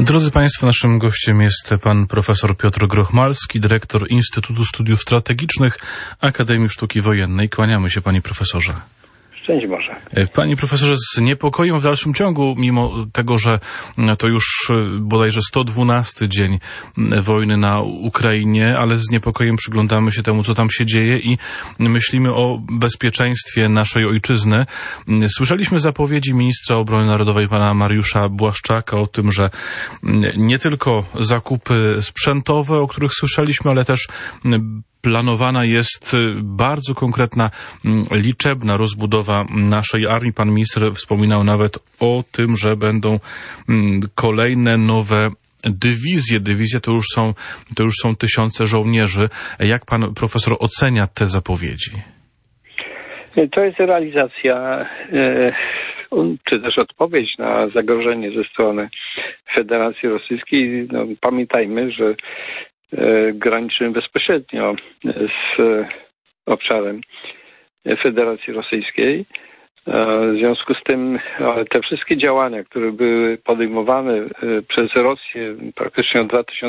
Drodzy Państwo, naszym gościem jest pan profesor Piotr Grochmalski, dyrektor Instytutu Studiów Strategicznych Akademii Sztuki Wojennej. Kłaniamy się, panie profesorze. Szczęść Boże. Panie profesorze, z niepokojem w dalszym ciągu, mimo tego, że to już bodajże 112 dzień wojny na Ukrainie, ale z niepokojem przyglądamy się temu, co tam się dzieje i myślimy o bezpieczeństwie naszej ojczyzny. Słyszeliśmy zapowiedzi ministra obrony narodowej, pana Mariusza Błaszczaka, o tym, że nie tylko zakupy sprzętowe, o których słyszeliśmy, ale też planowana jest bardzo konkretna, liczebna rozbudowa naszej armii. Pan minister wspominał nawet o tym, że będą kolejne nowe dywizje. Dywizje to już są tysiące żołnierzy. Jak pan profesor ocenia te zapowiedzi? To jest realizacja czy też odpowiedź na zagrożenie ze strony Federacji Rosyjskiej. No, pamiętajmy, że graniczymy bezpośrednio z obszarem Federacji Rosyjskiej. W związku z tym te wszystkie działania, które były podejmowane przez Rosję praktycznie od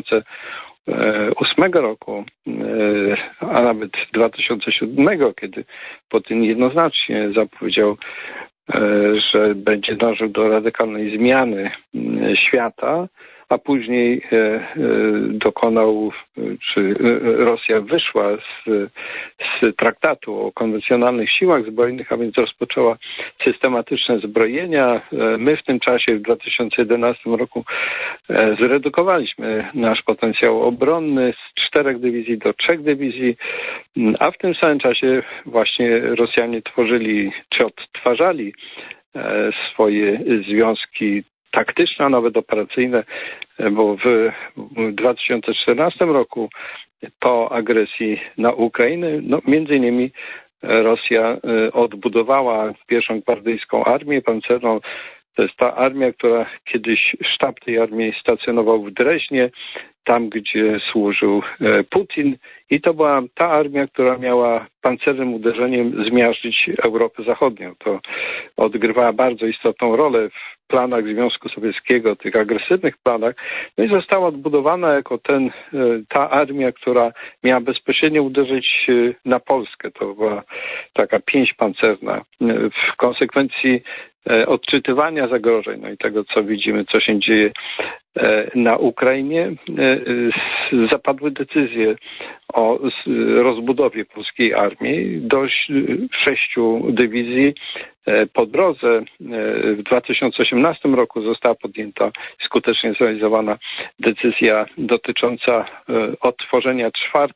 2008 roku, a nawet 2007, kiedy Putin jednoznacznie zapowiedział, że będzie dążył do radykalnej zmiany świata, a później dokonał, czy Rosja wyszła z traktatu o konwencjonalnych siłach zbrojnych, a więc rozpoczęła systematyczne zbrojenia. My w tym czasie, w 2011 roku, zredukowaliśmy nasz potencjał obronny z 4 dywizji do 3 dywizji, a w tym samym czasie właśnie Rosjanie tworzyli, czy odtwarzali swoje związki taktyczne, a nawet operacyjne, bo w 2014 roku po agresji na Ukrainę, między innymi Rosja odbudowała pierwszą gwardyjską armię pancerną. To jest ta armia, która kiedyś, sztab tej armii stacjonował w Dreźnie, tam gdzie służył Putin, i to była ta armia, która miała pancernym uderzeniem zmiażdżyć Europę Zachodnią. To odgrywała bardzo istotną rolę w planach Związku Sowieckiego, tych agresywnych planach, no i została odbudowana jako ta armia, która miała bezpośrednio uderzyć na Polskę. To była taka pięść pancerna. W konsekwencji odczytywania zagrożeń, no i tego, co widzimy, co się dzieje na Ukrainie, zapadły decyzje o rozbudowie polskiej armii do 6 dywizji. Po drodze w 2018 roku została podjęta, skutecznie zrealizowana decyzja dotycząca odtworzenia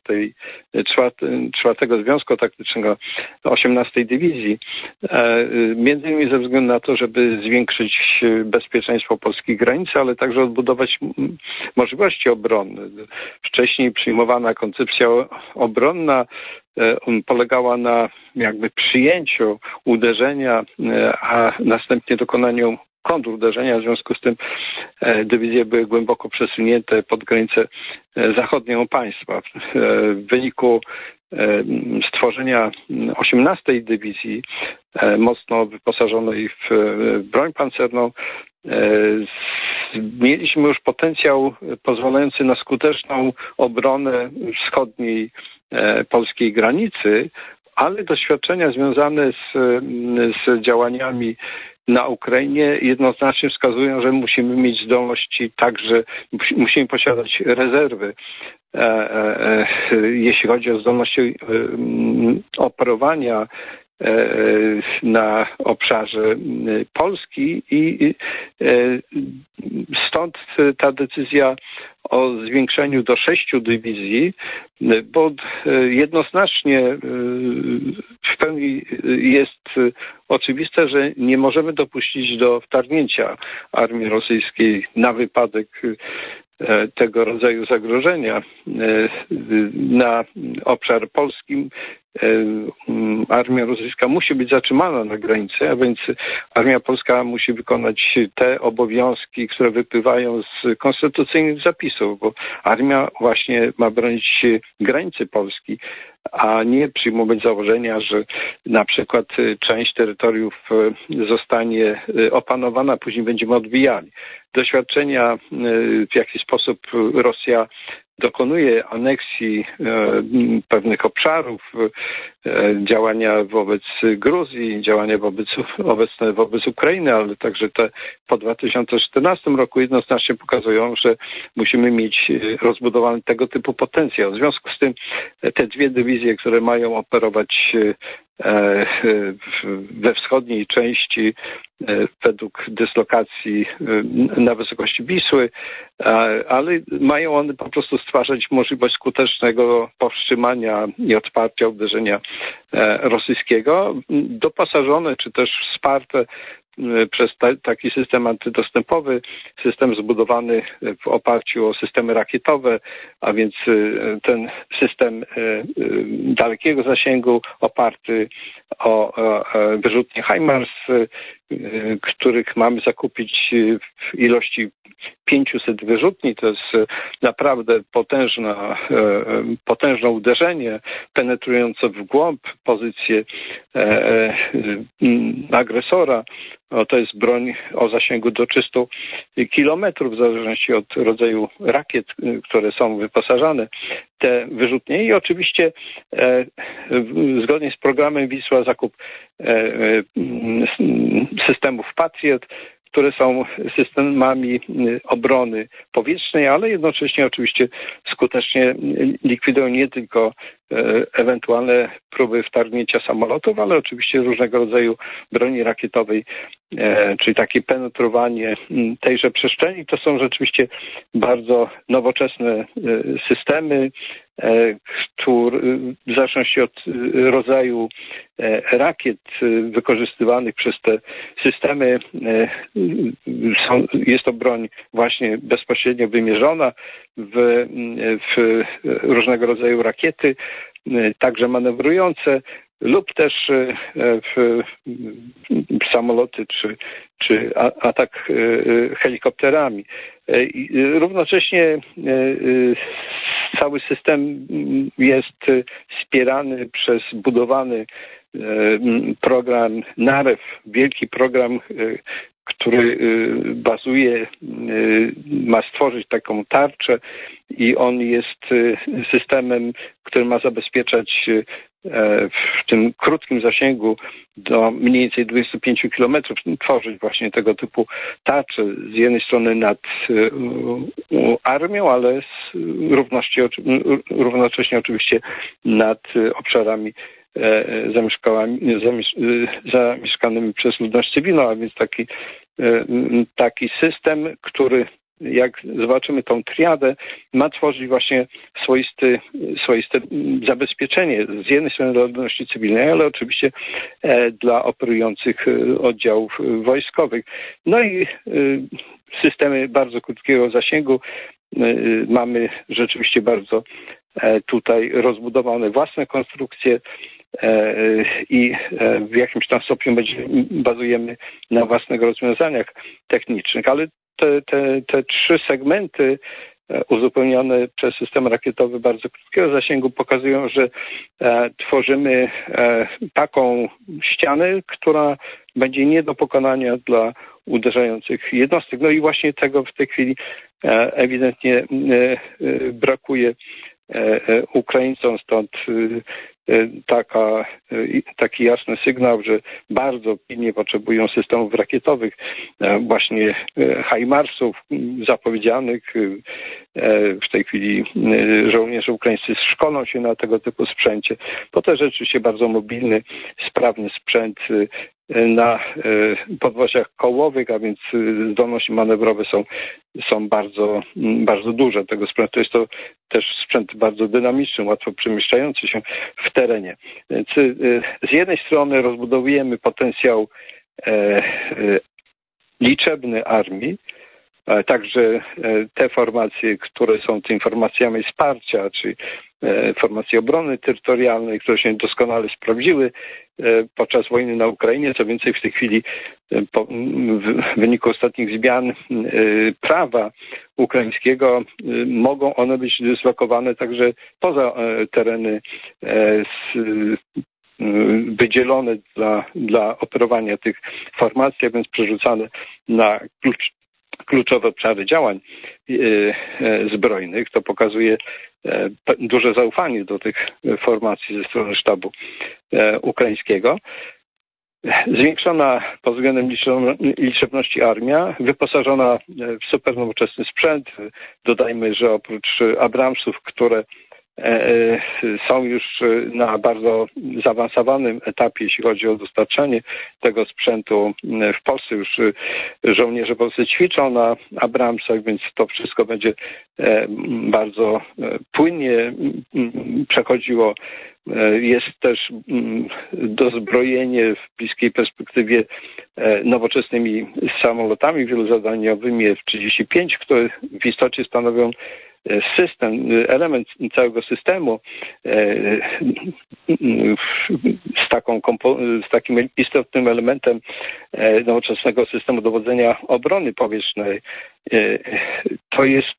4. Związku Taktycznego 18 Dywizji. Między innymi ze względu na to, żeby zwiększyć bezpieczeństwo polskich granic, ale także odbudować możliwości obronne. Wcześniej przyjmowana koncepcja obronna polegała na jakby przyjęciu uderzenia, a następnie dokonaniu kontruderzenia. W związku z tym dywizje były głęboko przesunięte pod granicę zachodnią państwa. W wyniku stworzenia 18 Dywizji, mocno wyposażonej w broń pancerną, mieliśmy już potencjał pozwalający na skuteczną obronę wschodniej polskiej granicy, ale doświadczenia związane z działaniami na Ukrainie jednoznacznie wskazują, że musimy mieć zdolności także, musimy posiadać rezerwy, jeśli chodzi o zdolności operowania na obszarze Polski, i stąd ta decyzja o zwiększeniu do 6 dywizji, bo jednoznacznie w pełni jest oczywiste, że nie możemy dopuścić do wtargnięcia armii rosyjskiej na wypadek tego rodzaju zagrożenia na obszar polski. Armia rosyjska musi być zatrzymana na granicy, a więc armia polska musi wykonać te obowiązki, które wypływają z konstytucyjnych zapisów, bo armia właśnie ma bronić granicy Polski, a nie przyjmować założenia, że na przykład część terytoriów zostanie opanowana, później będziemy odbijali. Doświadczenia, w jaki sposób Rosja dokonuje aneksji pewnych obszarów, działania wobec Gruzji, działania obecne wobec Ukrainy, ale także te po 2014 roku jednoznacznie pokazują, że musimy mieć rozbudowany tego typu potencjał. W związku z tym te dwie dywizje, które mają operować we wschodniej części według dyslokacji na wysokości Wisły, ale mają one po prostu stwarzać możliwość skutecznego powstrzymania i odparcia uderzenia rosyjskiego, doposażone czy też wsparte przez taki system antydostępowy, system zbudowany w oparciu o systemy rakietowe, a więc ten system dalekiego zasięgu oparty o wyrzutnie HIMARS, których mamy zakupić w ilości 500 wyrzutni. To jest naprawdę potężne uderzenie penetrujące w głąb pozycję agresora. To jest broń o zasięgu do 300 kilometrów, w zależności od rodzaju rakiet, które są wyposażane, te wyrzutnie. I oczywiście zgodnie z programem Wisła zakup systemów Patriot, które są systemami obrony powietrznej, ale jednocześnie oczywiście skutecznie likwidują nie tylko ewentualne próby wtargnięcia samolotów, ale oczywiście różnego rodzaju broni rakietowej, czyli takie penetrowanie tejże przestrzeni. To są rzeczywiście bardzo nowoczesne systemy, które w zależności od rodzaju rakiet wykorzystywanych przez te systemy jest to broń właśnie bezpośrednio wymierzona w różnego rodzaju rakiety, także manewrujące lub też w samoloty czy atak helikopterami. Równocześnie cały system jest wspierany przez budowany program NAREW, wielki program, który bazuje, ma stworzyć taką tarczę i on jest systemem, który ma zabezpieczać w tym krótkim zasięgu do mniej więcej 25 kilometrów, tworzyć właśnie tego typu tarcze z jednej strony nad armią, ale równocześnie oczywiście nad obszarami zamieszkanymi przez ludność cywilną, a więc taki system, który, jak zobaczymy tą triadę, ma tworzyć właśnie swoiste zabezpieczenie z jednej strony dla ludności cywilnej, ale oczywiście dla operujących oddziałów wojskowych. No i systemy bardzo krótkiego zasięgu. Mamy rzeczywiście bardzo tutaj rozbudowane własne konstrukcje i w jakimś tam stopniu bazujemy na własnych rozwiązaniach technicznych, ale te trzy segmenty uzupełnione przez system rakietowy bardzo krótkiego zasięgu pokazują, że tworzymy taką ścianę, która będzie nie do pokonania dla uderzających jednostek. No i właśnie tego w tej chwili ewidentnie brakuje Ukraińcom, stąd taki jasny sygnał, że bardzo pilnie potrzebują systemów rakietowych, właśnie HIMARS-ów zapowiedzianych. W tej chwili żołnierze ukraińscy szkolą się na tego typu sprzęcie. To też rzeczywiście bardzo mobilny, sprawny sprzęt na podwoziach kołowych, a więc zdolności manewrowe są bardzo, bardzo duże tego sprzętu. Jest to też sprzęt bardzo dynamiczny, łatwo przemieszczający się w terenie. Więc z jednej strony rozbudowujemy potencjał liczebny armii, Także te formacje, które są tymi formacjami wsparcia, czy formacje obrony terytorialnej, które się doskonale sprawdziły podczas wojny na Ukrainie. Co więcej, w tej chwili w wyniku ostatnich zmian prawa ukraińskiego mogą one być dyslokowane także poza tereny wydzielone dla operowania tych formacji, a więc przerzucane na kluczowe obszary działań zbrojnych. To pokazuje duże zaufanie do tych formacji ze strony sztabu ukraińskiego. Zwiększona pod względem liczebności armia, wyposażona w super nowoczesny sprzęt. Dodajmy, że oprócz Abramsów, które są już na bardzo zaawansowanym etapie, jeśli chodzi o dostarczanie tego sprzętu. W Polsce już żołnierze polscy ćwiczą na Abramsach, więc to wszystko będzie bardzo płynnie przechodziło. Jest też dozbrojenie w bliskiej perspektywie nowoczesnymi samolotami wielozadaniowymi F-35, które w istocie stanowią system, element całego systemu z takim istotnym elementem nowoczesnego systemu dowodzenia obrony powietrznej. To jest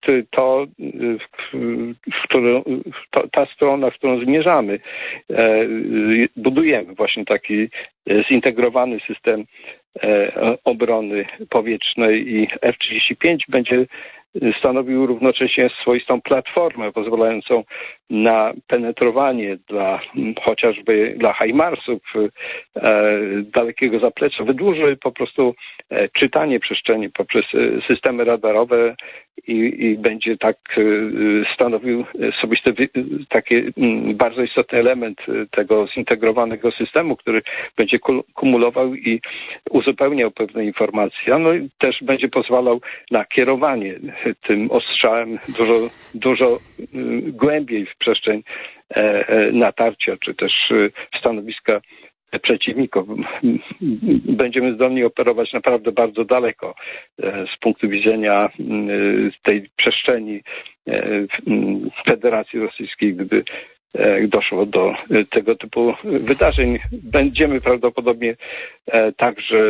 ta strona, w którą zmierzamy. Budujemy właśnie taki zintegrowany system obrony powietrznej i F-35 będzie stanowił równocześnie swoistą platformę pozwalającą na penetrowanie chociażby dla HIMARS-ów dalekiego zaplecza. Wydłuży po prostu czytanie przestrzeni poprzez systemy radarowe i będzie tak stanowił taki bardzo istotny element tego zintegrowanego systemu, który będzie kumulował i uzupełniał pewne informacje. No i też będzie pozwalał na kierowanie tym ostrzałem dużo głębiej w przestrzeń natarcia, czy też stanowiska przeciwników. Będziemy zdolni operować naprawdę bardzo daleko z punktu widzenia tej przestrzeni Federacji Rosyjskiej, gdyby doszło do tego typu wydarzeń. Będziemy prawdopodobnie także,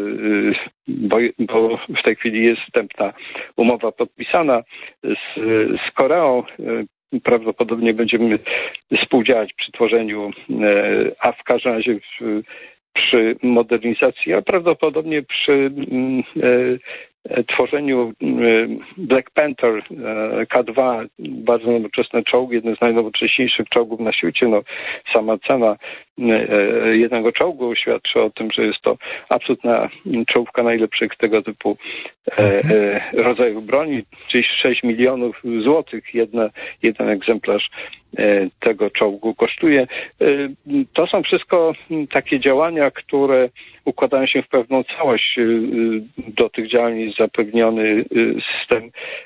bo w tej chwili jest wstępna umowa podpisana z Koreą, prawdopodobnie będziemy współdziałać przy tworzeniu, a w każdym razie przy modernizacji, a prawdopodobnie przy tworzeniu Black Panther K2, bardzo nowoczesne czołgi, jeden z najnowocześniejszych czołgów na świecie. No, sama cena jednego czołgu świadczy o tym, że jest to absolutna czołówka najlepszych tego typu rodzajów broni, czyli 6 milionów złotych jeden egzemplarz tego czołgu kosztuje. To są wszystko takie działania, które układają się w pewną całość. Do tych działań jest zapewniony system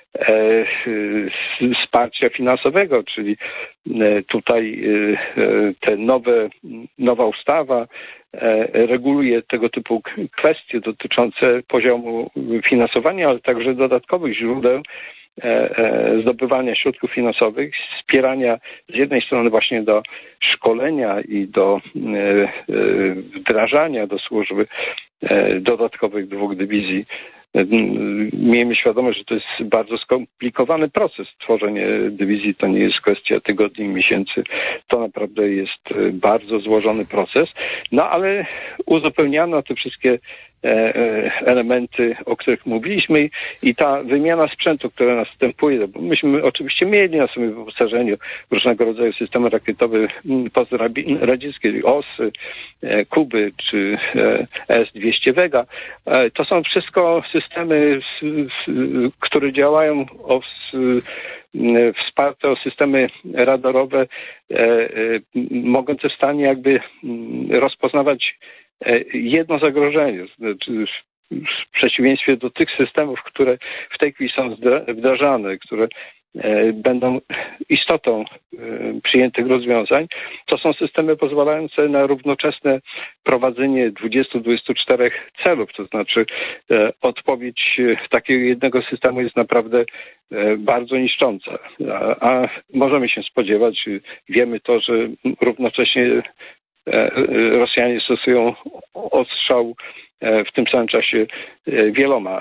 wsparcia finansowego, czyli tutaj nowa ustawa reguluje tego typu kwestie dotyczące poziomu finansowania, ale także dodatkowych źródeł zdobywania środków finansowych, wspierania z jednej strony właśnie do szkolenia i do wdrażania do służby dodatkowych 2 dywizji. Miejmy świadomość, że to jest bardzo skomplikowany proces. Tworzenie dywizji to nie jest kwestia tygodni i miesięcy. To naprawdę jest bardzo złożony proces. No ale uzupełniano te wszystkie elementy, o których mówiliśmy i ta wymiana sprzętu, która następuje, bo myśmy oczywiście mieli na swoim wyposażeniu różnego rodzaju systemy rakietowe postradzieckie, OSy, Kuby czy S-200 Vega. To są wszystko systemy, które działają wsparte o systemy radarowe, mogące w stanie jakby rozpoznawać jedno zagrożenie, znaczy w przeciwieństwie do tych systemów, które w tej chwili są wdrażane, które będą istotą przyjętych rozwiązań. To są systemy pozwalające na równoczesne prowadzenie 20-24 celów, to znaczy odpowiedź takiego jednego systemu jest naprawdę bardzo niszcząca. A możemy się spodziewać, wiemy to, że równocześnie Rosjanie stosują ostrzał w tym samym czasie wieloma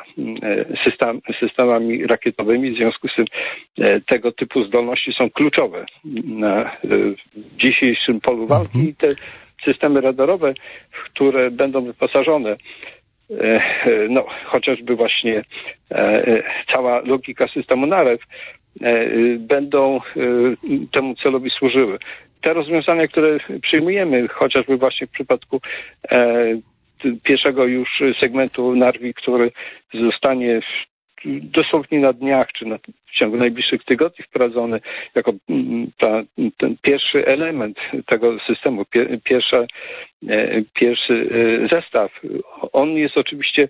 systemami rakietowymi. W związku z tym tego typu zdolności są kluczowe na dzisiejszym polu walki i te systemy radarowe, w które będą wyposażone chociażby właśnie cała logika systemu NAREW, będą temu celowi służyły. Te rozwiązania, które przyjmujemy, chociażby właśnie w przypadku pierwszego już segmentu Narwi, który zostanie dosłownie na dniach, czy w ciągu najbliższych tygodni wprowadzony jako ten pierwszy element tego systemu, pierwszy zestaw. On jest oczywiście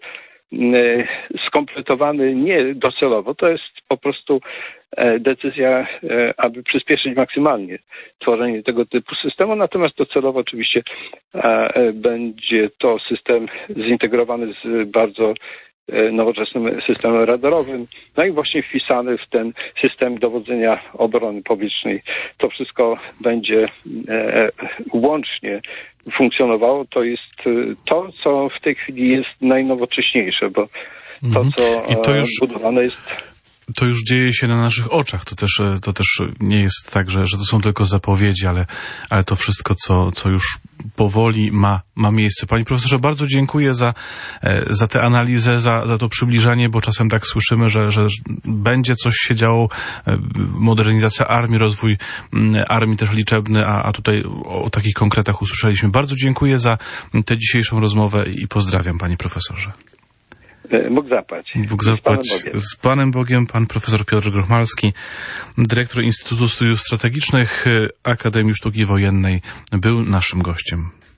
skompletowany nie docelowo, to jest po prostu decyzja, aby przyspieszyć maksymalnie tworzenie tego typu systemu, natomiast docelowo oczywiście będzie to system zintegrowany z bardzo nowoczesnym systemem radarowym, no i właśnie wpisany w ten system dowodzenia obrony powietrznej. To wszystko będzie łącznie funkcjonowało. To jest to, co w tej chwili jest najnowocześniejsze, bo to, co budowane jest... To już dzieje się na naszych oczach. To też nie jest tak, że to są tylko zapowiedzi, ale to wszystko, co już powoli ma miejsce. Panie profesorze, bardzo dziękuję za tę analizę, za to przybliżanie, bo czasem tak słyszymy, że będzie coś się działo, modernizacja armii, rozwój armii też liczebny, a tutaj o takich konkretach usłyszeliśmy. Bardzo dziękuję za tę dzisiejszą rozmowę i pozdrawiam, panie profesorze. Bóg zapłać. Z Panem Bogiem, pan profesor Piotr Grochmalski, dyrektor Instytutu Studiów Strategicznych Akademii Sztuki Wojennej, był naszym gościem.